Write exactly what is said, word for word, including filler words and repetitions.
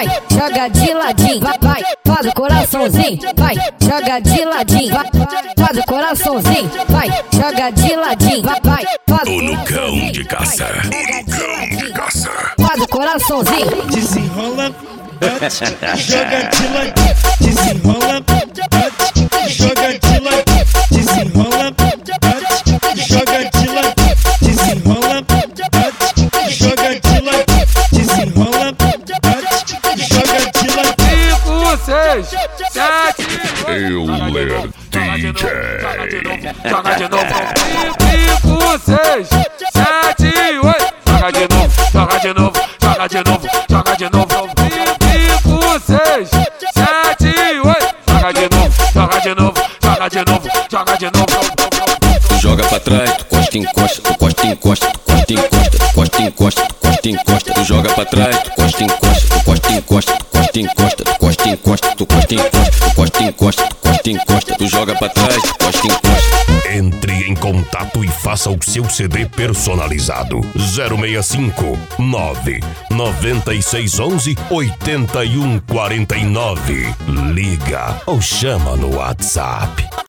vai, joga de ladinho, vai, vai, faz o coraçãozinho, vai, joga de ladinho, vai, faz o coraçãozinho, vai, joga de ladinho, vai, vai, faz Tô no cão de caça, tô no cão de caça. Faz o coraçãozinho. Desenrola, bate, joga de ladinho. Desenrola, bate, joga de ladinho. Desenrola, bate, joga de ladinho. Desenrola, bate, joga de ladinho. Desenrola, bate, joga de ladinho. Cinco, seis, sete, Euler D J. joga de novo. Cinco, seis, sete, oito. Joga de novo, joga de novo, joga de novo, joga de novo. Cinco, seis, sete, oito. Joga de novo, joga de novo, joga de novo, joga de novo. Tu joga pra trás, tu costa encosta, tu costa encosta, tu costa encosta, tu costa encosta, tu costa encosta. Tu joga pra trás, tu costa encosta, tu costa encosta, tu costa encosta, tu costa encosta, tu costa encosta, tu costa encosta, tu costa encosta. Tu joga pra trás, tu costa encosta. Entre em contato e faça o seu C D personalizado. zero seis cinco nove nove seis um um oito um quatro nove. Liga ou chama no WhatsApp.